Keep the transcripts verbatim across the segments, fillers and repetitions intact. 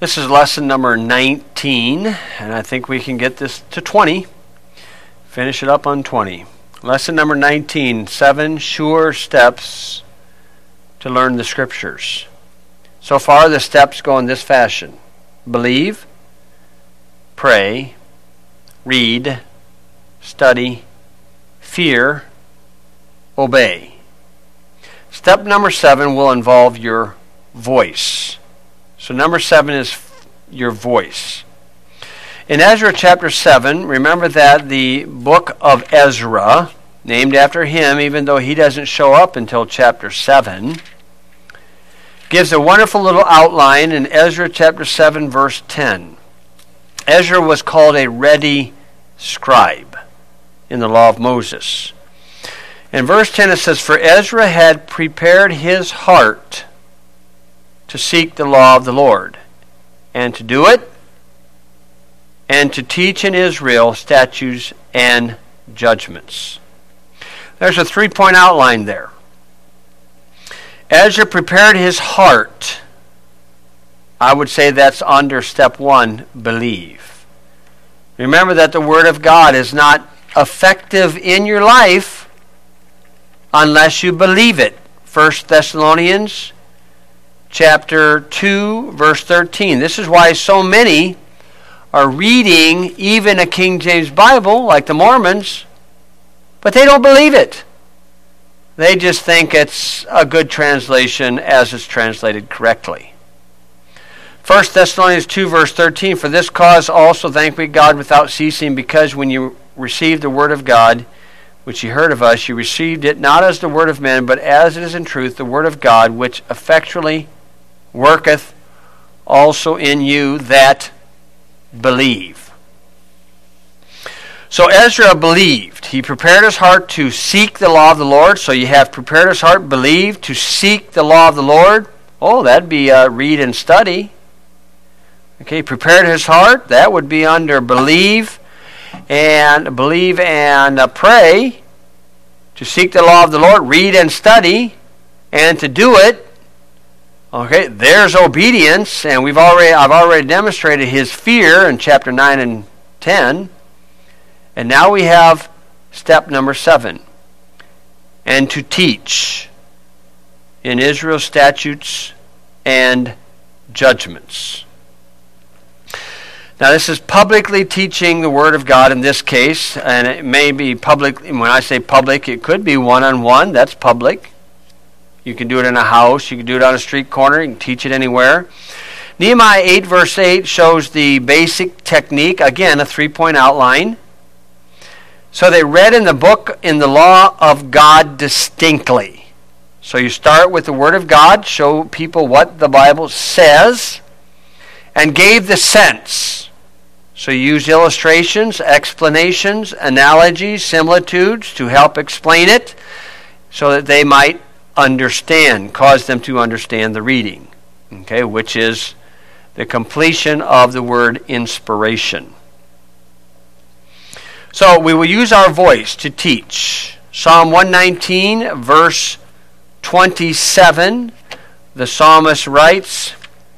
This is lesson number nineteen, and I think we can get this to twenty. Finish it up on twenty. Lesson number nineteen, seven sure steps to learn the Scriptures. So far, the steps go in this fashion. Believe, pray, read, study, fear, obey. Step number seven will involve your voice. So number seven is your voice. In Ezra chapter seven, remember that the book of Ezra, named after him, even though he doesn't show up until chapter seven, gives a wonderful little outline in Ezra chapter seven, verse ten. Ezra was called a ready scribe in the law of Moses. In verse ten it says, "For Ezra had prepared his heart to seek the law of the Lord, and to do it, and to teach in Israel statutes and judgments." There's a three-point outline there. Ezra prepared his heart. I would say that's under step one, believe. Remember that the Word of God is not effective in your life unless you believe it. First Thessalonians chapter two, verse thirteen. This is why so many are reading even a King James Bible, like the Mormons, but they don't believe it. They just think it's a good translation as it's translated correctly. First Thessalonians two, verse thirteen, "For this cause also thank we God without ceasing, because when you received the word of God, which ye heard of us, you received it not as the word of men, but as it is in truth the word of God, which effectually worketh also in you that believe." So Ezra believed. He prepared his heart to seek the law of the Lord. So you have prepared his heart, believe, to seek the law of the Lord. Oh, that'd be uh, read and study. Okay, prepared his heart. That would be under believe and believe and uh, pray. To seek the law of the Lord, read and study, and to do it. Okay, there's obedience, and we've already I've already demonstrated his fear in chapter nine and ten. And now we have step number seven. And to teach in Israel statutes and judgments. Now this is publicly teaching the Word of God in this case, and it may be public. When I say public, it could be one-on-one. That's public. You can do it in a house. You can do it on a street corner. You can teach it anywhere. Nehemiah eight, verse eight shows the basic technique. Again, a three-point outline. So they read in the book, in the law of God distinctly. So you start with the Word of God, show people what the Bible says, and gave the sense. So you use illustrations, explanations, analogies, similitudes to help explain it so that they might understand, cause them to understand the reading, okay, which is the completion of the word inspiration. So we will use our voice to teach. Psalm one nineteen, verse twenty-seven, the psalmist writes,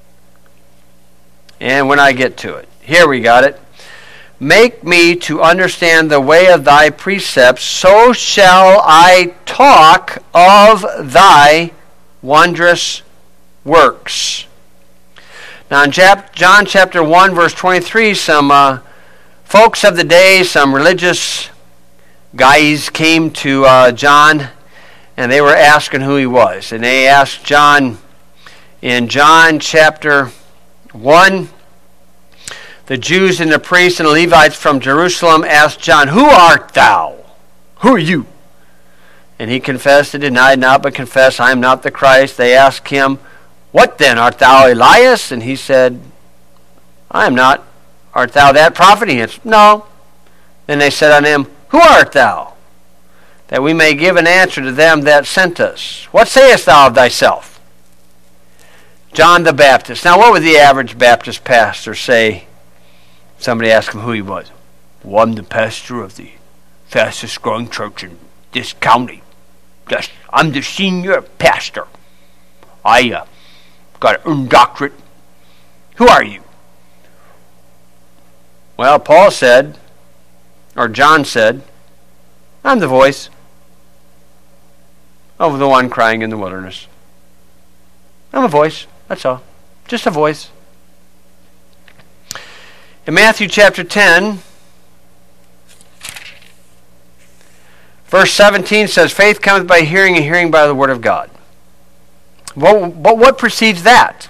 and when I get to it, here we got it. "Make me to understand the way of thy precepts, so shall I talk of thy wondrous works." Now in John chapter one, verse twenty-three, some uh, folks of the day, some religious guys came to uh, John, and they were asking who he was. And they asked John, in John chapter one, the Jews and the priests and the Levites from Jerusalem asked John, "Who art thou?" Who are you? And he confessed and denied not, but confessed, "I am not the Christ." They asked him, "What then? Art thou Elias?" And he said, "I am not." "Art thou that prophet?" He answered, "No." Then they said unto him, "Who art thou? That we may give an answer to them that sent us. What sayest thou of thyself?" John the Baptist. Now what would the average Baptist pastor say? Somebody asked him who he was. "Well, I'm the pastor of the fastest growing church in this county. Yes, I'm the senior pastor. I uh, got an doctorate Who are you? Well, Paul said, or John said, I'm the voice of the one crying in the wilderness. I'm a voice, that's all. Just a voice. In Matthew chapter ten, verse seventeen says, faith cometh by hearing, and hearing by the word of God. But, but what precedes that?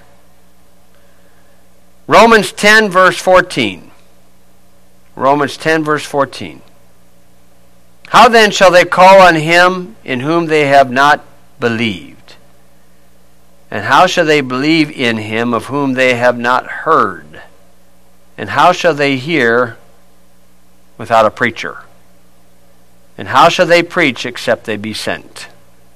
Romans ten, verse fourteen. Romans ten, verse fourteen. How then shall they call on him in whom they have not believed? And how shall they believe in him of whom they have not heard? And how shall they hear without a preacher? And how shall they preach except they be sent?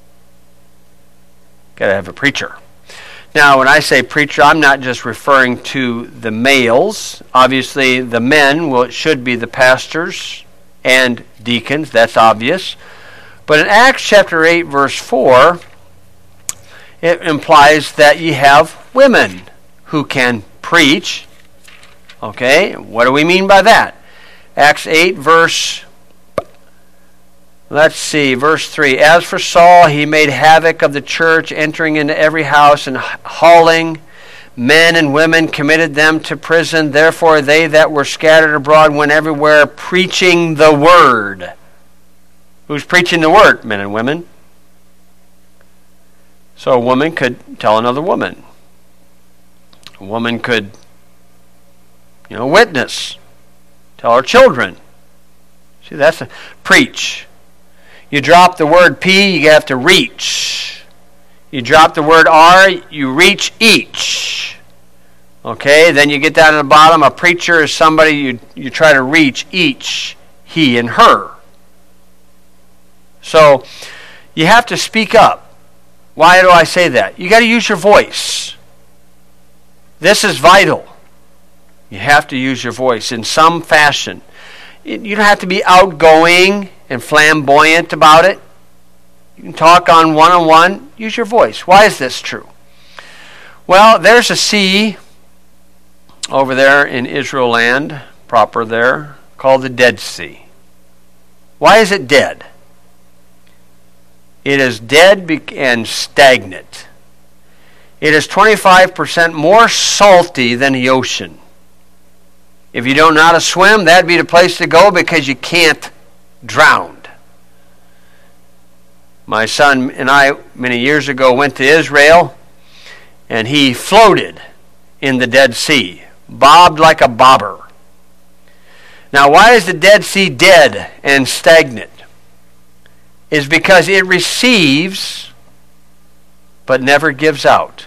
Got to have a preacher. Now, when I say preacher, I'm not just referring to the males. Obviously, the men will should be the pastors and deacons. That's obvious. But in Acts chapter eight, verse four, it implies that you have women who can preach. Okay, what do we mean by that? Acts eight, verse, let's see, verse three. As for Saul, he made havoc of the church, entering into every house and hauling men and women, committed them to prison. Therefore they that were scattered abroad went everywhere preaching the word. Who's preaching the word? Men and women. So a woman could tell another woman. A woman could, you know, witness. Tell her children. See, that's a preach. You drop the word P, you have to reach. You drop the word R, you reach each. Okay, then you get down to the bottom. A preacher is somebody you, you try to reach each, he and her. So, you have to speak up. Why do I say that? You got to use your voice. This is vital. You have to use your voice in some fashion. You don't have to be outgoing and flamboyant about it. You can talk on one-on-one. Use your voice. Why is this true? Well, there's a sea over there in Israel land, proper there, called the Dead Sea. Why is it dead? It is dead and stagnant. It is twenty-five percent more salty than the ocean. If you don't know how to swim, that'd be the place to go because you can't drown. My son and I, many years ago, went to Israel, and he floated in the Dead Sea, bobbed like a bobber. Now, why is the Dead Sea dead and stagnant? Is because it receives but never gives out.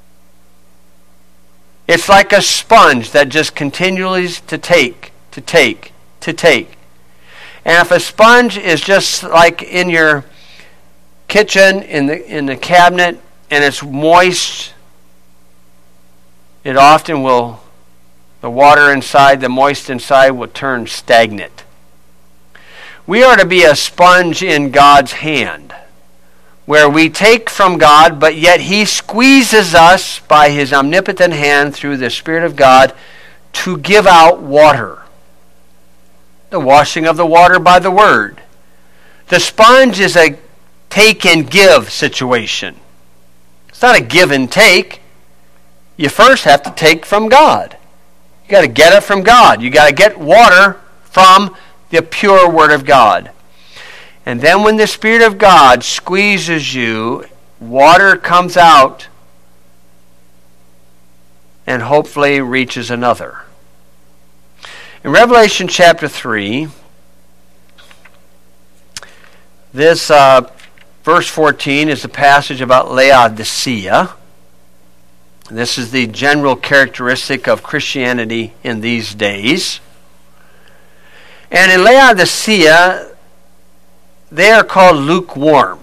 It's like a sponge that just continually to take, to take, to take. And if a sponge is just like in your kitchen, in the in the cabinet, and it's moist, it often will, the water inside, the moist inside will turn stagnant. We are to be a sponge in God's hand, where we take from God, but yet He squeezes us by His omnipotent hand through the Spirit of God to give out water. The washing of the water by the Word. The sponge is a take and give situation. It's not a give and take. You first have to take from God. You got to get it from God. You got to get water from the pure Word of God. And then when the Spirit of God squeezes you, water comes out and hopefully reaches another. In Revelation chapter three, this uh, verse fourteen is a passage about Laodicea. This is the general characteristic of Christianity in these days. And in Laodicea, they are called lukewarm.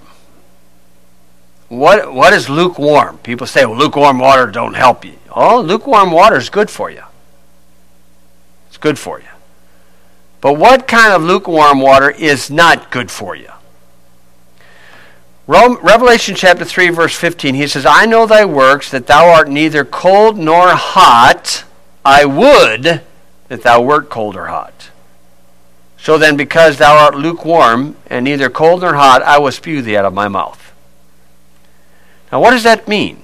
What what is lukewarm? People say, well, lukewarm water don't help you. Oh, lukewarm water is good for you. It's good for you. But what kind of lukewarm water is not good for you? Revelation chapter three, verse fifteen, he says, I know thy works, that thou art neither cold nor hot. I would that thou wert cold or hot. So then, because thou art lukewarm, and neither cold nor hot, I will spew thee out of my mouth. Now, what does that mean?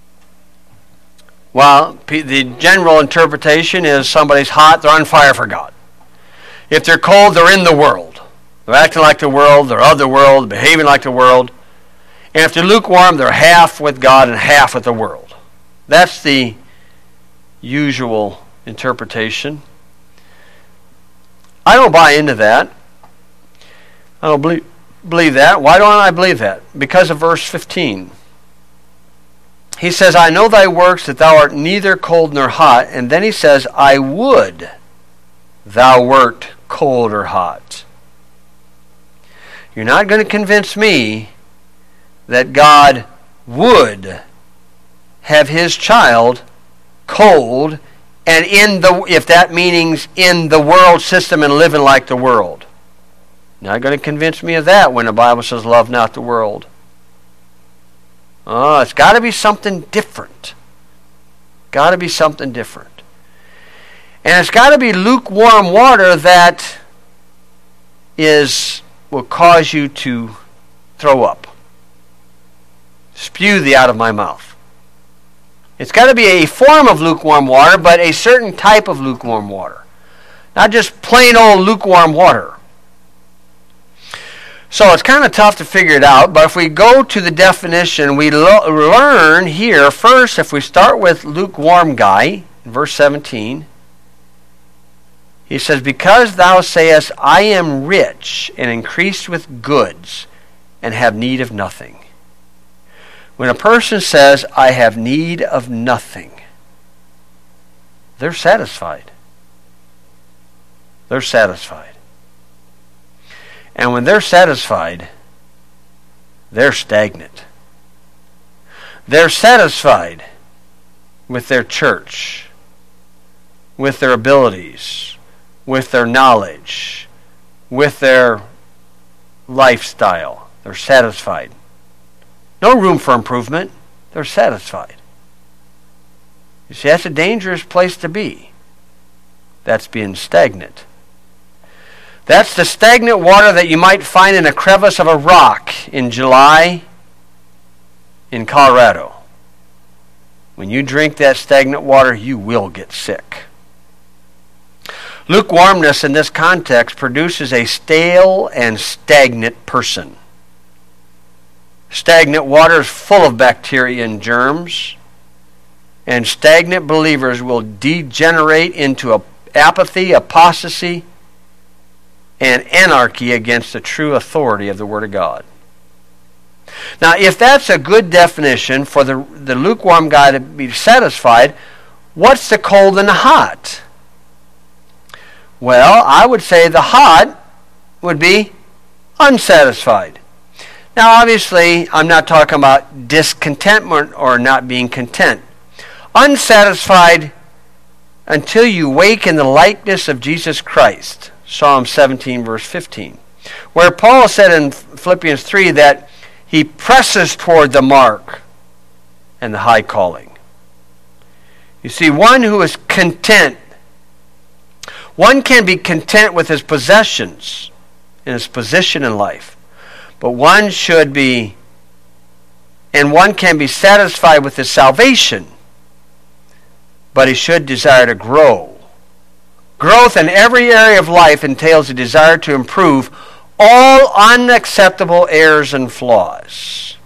Well, the general interpretation is somebody's hot, they're on fire for God. If they're cold, they're in the world. They're acting like the world, they're of the world, behaving like the world. And if they're lukewarm, they're half with God and half with the world. That's the usual interpretation. I don't buy into that. I don't believe, believe that. Why don't I believe that? Because of verse fifteen. He says, I know thy works, that thou art neither cold nor hot. And then he says, I would thou wert cold or hot. You're not going to convince me that God would have his child cold, and in the, if that means in the world system and living like the world. Not going to convince me of that when the Bible says love not the world. Oh, it's got to be something different. Got to be something different. And it's got to be lukewarm water that is will cause you to throw up. Spew thee out of my mouth. It's got to be a form of lukewarm water, but a certain type of lukewarm water. Not just plain old lukewarm water. So it's kind of tough to figure it out, but if we go to the definition, we lo- learn here, first, if we start with lukewarm guy, in verse seventeen, he says, because thou sayest, I am rich and increased with goods and have need of nothing. When a person says, I have need of nothing, they're satisfied. They're satisfied. And when they're satisfied, they're stagnant. They're satisfied with their church, with their abilities, with their knowledge, with their lifestyle. They're satisfied. No room for improvement. They're satisfied. You see, that's a dangerous place to be. That's being stagnant. That's the stagnant water that you might find in a crevice of a rock in July in Colorado. When you drink that stagnant water, you will get sick. Lukewarmness in this context produces a stale and stagnant person. Stagnant water is full of bacteria and germs, and stagnant believers will degenerate into a apathy, apostasy, and anarchy against the true authority of the Word of God. Now, if that's a good definition for the, the lukewarm guy to be satisfied, what's the cold and the hot? Well, I would say the hot would be unsatisfied. Now, obviously, I'm not talking about discontentment or not being content. Unsatisfied until you wake in the likeness of Jesus Christ. Psalm seventeen, verse fifteen. Where Paul said in Philippians three that he presses toward the mark and the high calling. You see, one who is content, one can be content with his possessions and his position in life. But one should be, and one can be satisfied with his salvation, but he should desire to grow. Growth in every area of life entails a desire to improve all unacceptable errors and flaws.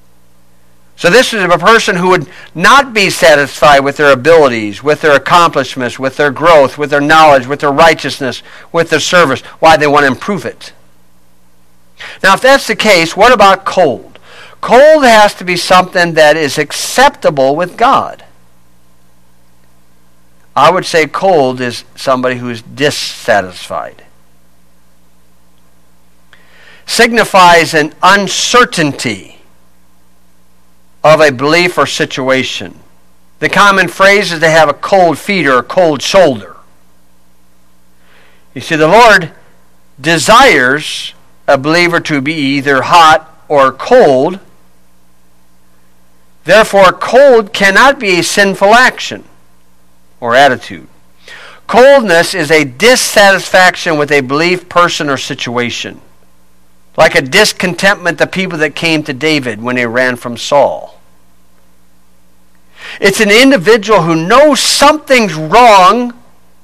So this is a person who would not be satisfied with their abilities, with their accomplishments, with their growth, with their knowledge, with their righteousness, with their service. Why? They want to improve it. Now, if that's the case, what about cold? Cold has to be something that is acceptable with God. I would say cold is somebody who is dissatisfied. Signifies an uncertainty of a belief or situation. The common phrase is to have a cold feet or a cold shoulder. You see, the Lord desires a believer to be either hot or cold. Therefore, cold cannot be a sinful action or attitude. Coldness is a dissatisfaction with a belief, person, or situation. Like a discontentment, the people that came to David when they ran from Saul. It's an individual who knows something's wrong,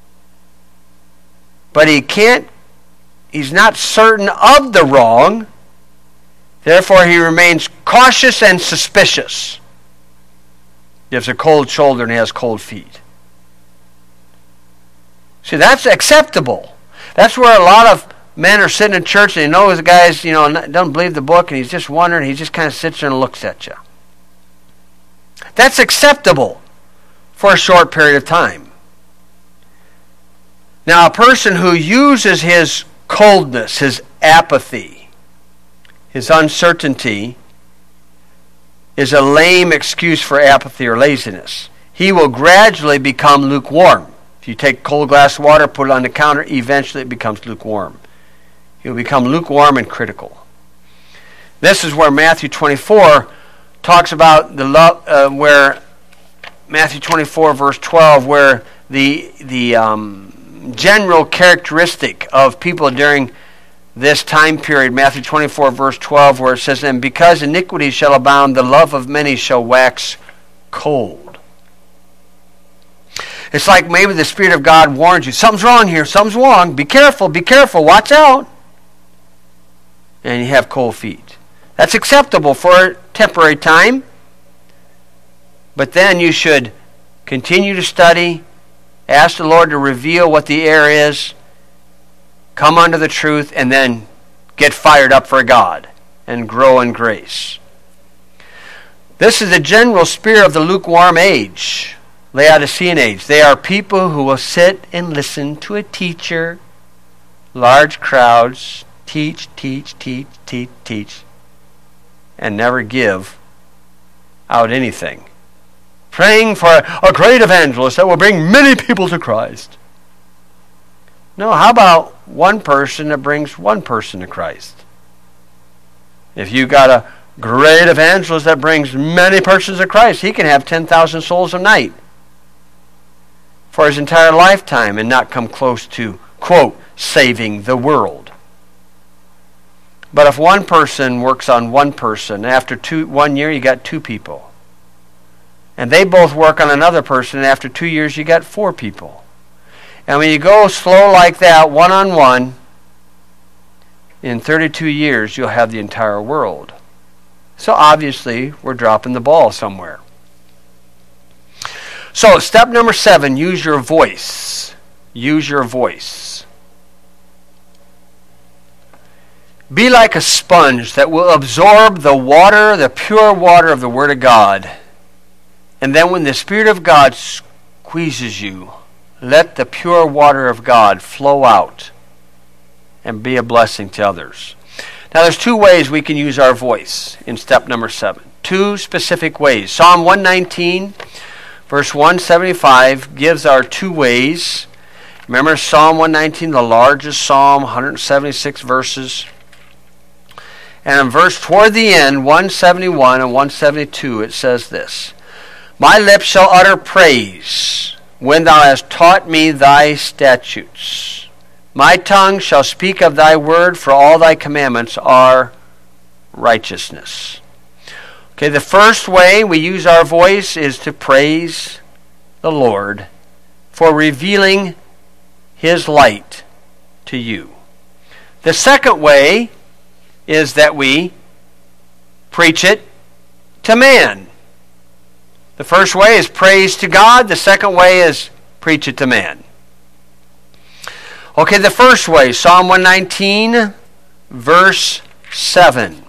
but he can't, he's not certain of the wrong. Therefore, he remains cautious and suspicious. He has a cold shoulder and he has cold feet. See, that's acceptable. That's where a lot of men are sitting in church and they know the guy's, you know, doesn't believe the book and he's just wondering, he just kind of sits there and looks at you. That's acceptable for a short period of time. Now, a person who uses his coldness, his apathy, his uncertainty, is a lame excuse for apathy or laziness. He will gradually become lukewarm. If you take cold glass of water, put it on the counter, eventually it becomes lukewarm. He will become lukewarm and critical. This is where Matthew twenty-four talks about the love, uh, where Matthew twenty-four verse twelve, where the the um, general characteristic of people during this time period, Matthew twenty-four verse twelve, where it says, "And because iniquity shall abound, the love of many shall wax cold." It's like maybe the Spirit of God warns you, something's wrong here, something's wrong, be careful, be careful, watch out. And you have cold feet. That's acceptable for a temporary time. But then you should continue to study, ask the Lord to reveal what the error is, come under the truth, and then get fired up for God and grow in grace. This is the general spirit of the lukewarm age, Laodicean age. They are people who will sit and listen to a teacher, large crowds, teach, teach, teach, teach, teach, and never give out anything. Praying for a great evangelist that will bring many people to Christ. No, how about one person that brings one person to Christ? If you got a great evangelist that brings many persons to Christ, he can have ten thousand souls a night for his entire lifetime and not come close to, quote, saving the world. But if one person works on one person, after two, one year you got two people. And they both work on another person, and after two years you got four people. And when you go slow like that, one-on-one, in thirty-two years you'll have the entire world. So obviously we're dropping the ball somewhere. So step number seven, use your voice. Use your voice. Be like a sponge that will absorb the water, the pure water of the Word of God. And then when the Spirit of God squeezes you, let the pure water of God flow out and be a blessing to others. Now there's two ways we can use our voice in step number seven. Two specific ways. Psalm one nineteen, verse one seventy-five gives our two ways. Remember Psalm one nineteen, the largest psalm, one hundred seventy-six verses. And in verse toward the end, one seventy-one and one seventy-two, it says this: My lips shall utter praise when thou hast taught me thy statutes. My tongue shall speak of thy word, for all thy commandments are righteousness. Okay, the first way we use our voice is to praise the Lord for revealing His light to you. The second way is that we preach it to man. The first way is praise to God. The second way is preach it to man. Okay, the first way, Psalm one nineteen, verse seven.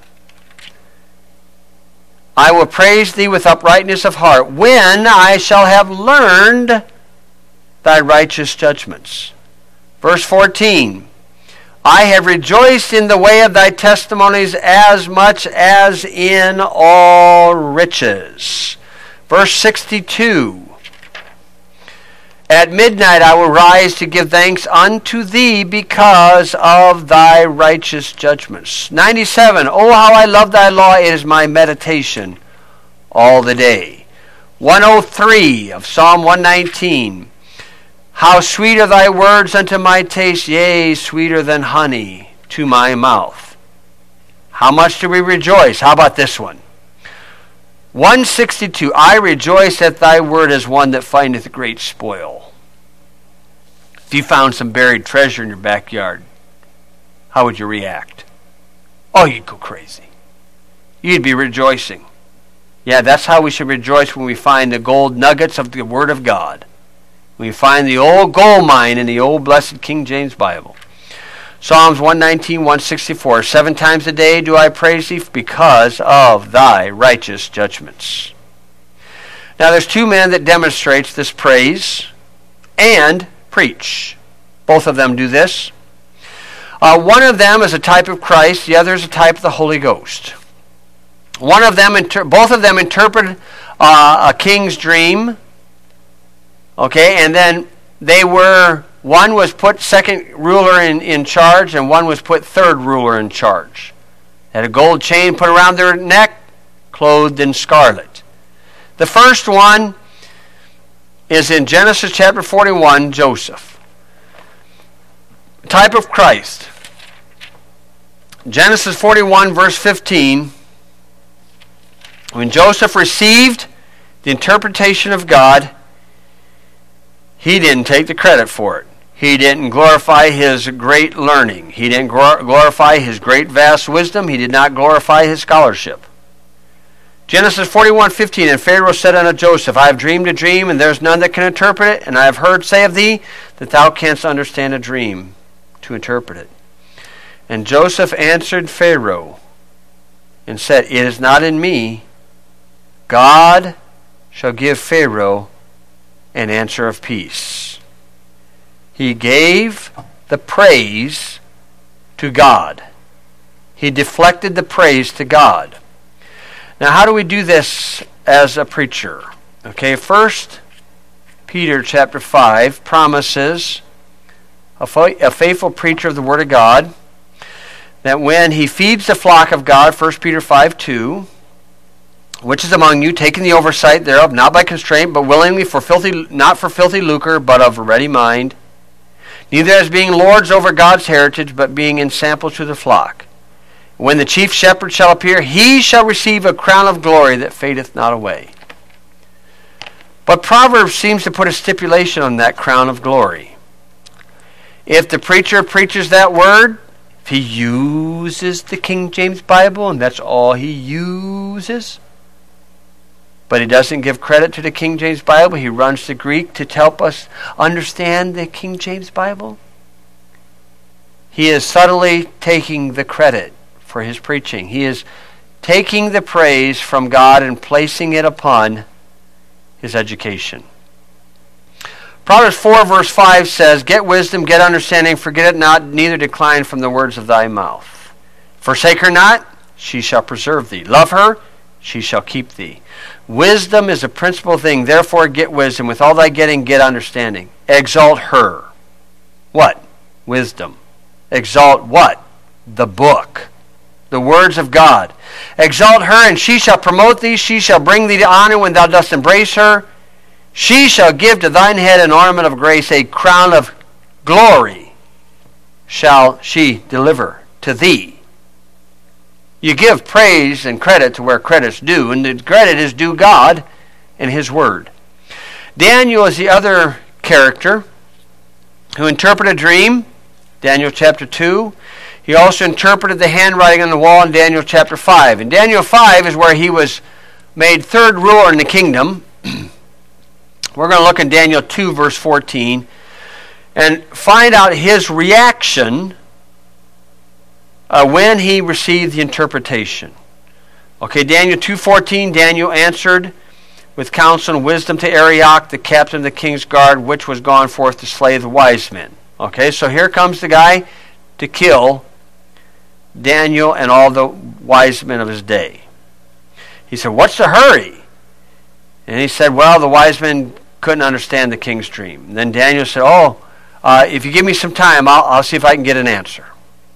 I will praise thee with uprightness of heart, when I shall have learned thy righteous judgments. Verse fourteen. I have rejoiced in the way of thy testimonies as much as in all riches. Verse sixty-two. At midnight I will rise to give thanks unto thee because of thy righteous judgments. ninety-seven. Oh, how I love thy law. It is my meditation all the day. one oh three of Psalm one nineteen. How sweet are thy words unto my taste, yea, sweeter than honey to my mouth. How much do we rejoice? How about this one? one sixty-two. I rejoice at thy word as one that findeth great spoil. If you found some buried treasure in your backyard, how would you react? Oh, you'd go crazy. You'd be rejoicing. Yeah, that's how we should rejoice when we find the gold nuggets of the Word of God. When we find the old gold mine in the old blessed King James Bible. Psalms one nineteen, one sixty-four. Seven times a day do I praise thee because of thy righteous judgments. Now there's two men that demonstrates this praise and preach. Both of them do this. Uh, one of them is a type of Christ. The other is a type of the Holy Ghost. One of them, inter- both of them interpret uh, a king's dream. Okay, and then they were, one was put second ruler in, in charge, and one was put third ruler in charge. They had a gold chain put around their neck, clothed in scarlet. The first one is in Genesis chapter forty-one, Joseph. Type of Christ. Genesis forty-one, verse fifteen. When Joseph received the interpretation of God, he didn't take the credit for it. He didn't glorify his great learning. He didn't glorify his great vast wisdom. He did not glorify his scholarship. Genesis forty-one, fifteen. And Pharaoh said unto Joseph, I have dreamed a dream, and there is none that can interpret it. And I have heard say of thee that thou canst understand a dream to interpret it. And Joseph answered Pharaoh and said, It is not in me. God shall give Pharaoh an answer of peace. He gave the praise to God. He deflected the praise to God. Now, how do we do this as a preacher? Okay, First Peter chapter five promises a, fa- a faithful preacher of the Word of God that when he feeds the flock of God, First Peter five two, which is among you, taking the oversight thereof, not by constraint, but willingly, for filthy, not for filthy lucre, but of a ready mind, neither as being lords over God's heritage, but being ensamples to the flock. When the chief shepherd shall appear, he shall receive a crown of glory that fadeth not away. But Proverbs seems to put a stipulation on that crown of glory. If the preacher preaches that word, if he uses the King James Bible, and that's all he uses, but he doesn't give credit to the King James Bible, he runs to Greek to help us understand the King James Bible, he is subtly taking the credit for his preaching. He is taking the praise from God and placing it upon his education. Proverbs four verse five says, Get wisdom, get understanding, forget it not, neither decline from the words of thy mouth. Forsake her not, she shall preserve thee. Love her, she shall keep thee. Wisdom is a principal thing, therefore get wisdom. With all thy getting, get understanding. Exalt her. What? Wisdom. Exalt what? The book. The words of God. Exalt her, and she shall promote thee. She shall bring thee to honor when thou dost embrace her. She shall give to thine head an ornament of grace, a crown of glory shall she deliver to thee. You give praise and credit to where credit's due, and the credit is due God and his word. Daniel is the other character who interpreted a dream, Daniel chapter two. He also interpreted the handwriting on the wall in Daniel chapter five. In Daniel five is where he was made third ruler in the kingdom. We're going to look in Daniel two, verse fourteen, and find out his reaction uh, when he received the interpretation. Okay, Daniel two fourteen, Daniel answered with counsel and wisdom to Arioch, the captain of the king's guard, which was gone forth to slay the wise men. Okay, so here comes the guy to kill Daniel and all the wise men of his day. He said, what's the hurry? And he said, well, the wise men couldn't understand the king's dream. And then Daniel said, oh, uh, if you give me some time, I'll, I'll see if I can get an answer.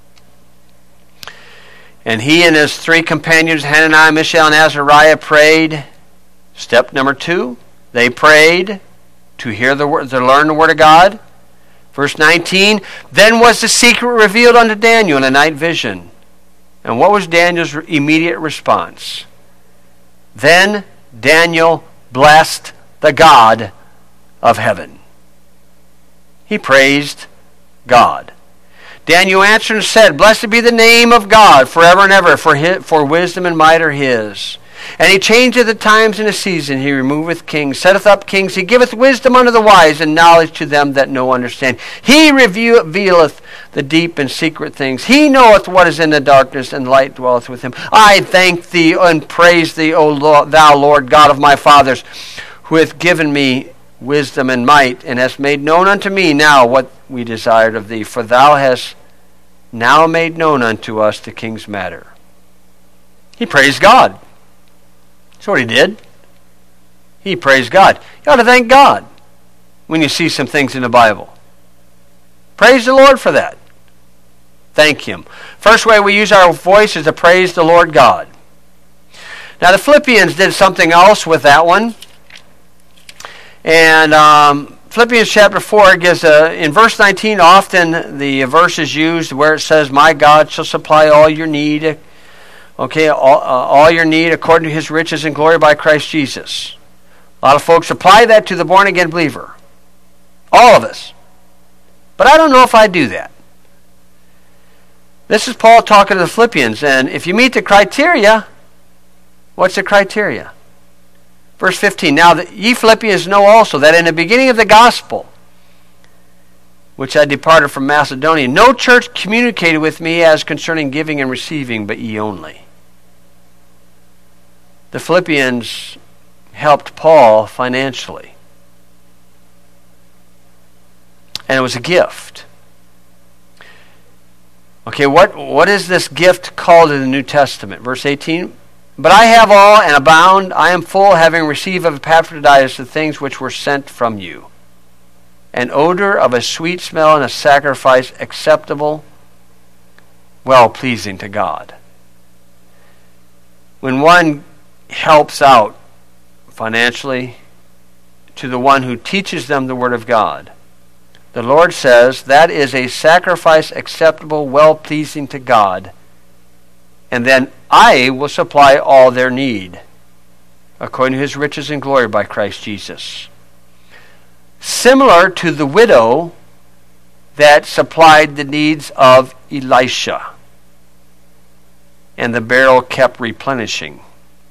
And he and his three companions, Hananiah, Mishael, and Azariah, prayed. Step number two, they prayed to hear the word, to learn the word of God. Verse nineteen, then was the secret revealed unto Daniel in a night vision. And what was Daniel's immediate response? Then Daniel blessed the God of heaven. He praised God. Daniel answered and said, blessed be the name of God forever and ever, for his, for wisdom and might are his. And he changeth the times and the season. He removeth kings, setteth up kings. He giveth wisdom unto the wise, and knowledge to them that know understand. He revealeth the deep and secret things. He knoweth what is in the darkness, and light dwelleth with him. I thank thee and praise thee, O Lord, thou Lord God of my fathers, who hath given me wisdom and might, and hast made known unto me now what we desired of thee. For thou hast now made known unto us the king's matter. He praised God. That's what he did. He praised God. You ought to thank God when you see some things in the Bible. Praise the Lord for that. Thank him. First way we use our voice is to praise the Lord God. Now the Philippians did something else with that one. And um, Philippians chapter four gives a, in verse nineteen, often the verse is used where it says, my God shall supply all your need, okay, all, uh, all your need according to his riches and glory by Christ Jesus. A lot of folks apply that to the born-again believer. All of us. But I don't know if I do that. This is Paul talking to the Philippians, and if you meet the criteria, what's the criteria? Verse fifteen, now that ye Philippians know also that in the beginning of the gospel, which I departed from Macedonia, no church communicated with me as concerning giving and receiving, but ye only. The Philippians helped Paul financially. And it was a gift. Okay, what, what is this gift called in the New Testament? Verse eighteen, but I have all and abound, I am full, having received of Epaphroditus the things which were sent from you, an odor of a sweet smell and a sacrifice acceptable, well-pleasing to God. When one helps out financially to the one who teaches them the Word of God, the Lord says that is a sacrifice acceptable, well-pleasing to God, and then I will supply all their need according to his riches and glory by Christ Jesus. Similar to the widow that supplied the needs of Elisha, and the barrel kept replenishing.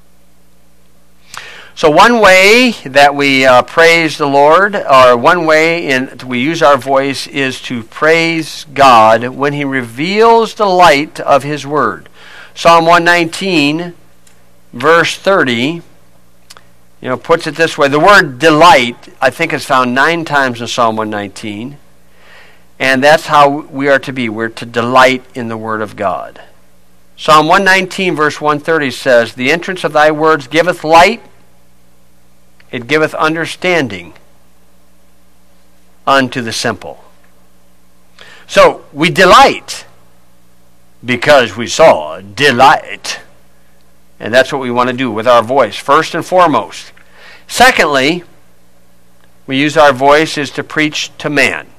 So one way that we uh, praise the Lord, or one way in we use our voice, is to praise God when he reveals the light of his word. Psalm one nineteen, verse thirty, you know, puts it this way. The word delight, I think, is found nine times in Psalm one nineteen. And that's how we are to be. We're to delight in the word of God. Psalm one nineteen, verse one thirty says, the entrance of thy words giveth light, it giveth understanding unto the simple. So, we delight because we saw delight. And that's what we want to do with our voice, first and foremost. Secondly, we use our voice is to preach to man.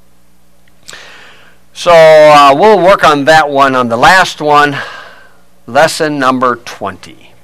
So uh, we'll work on that one on the last one, lesson number twenty.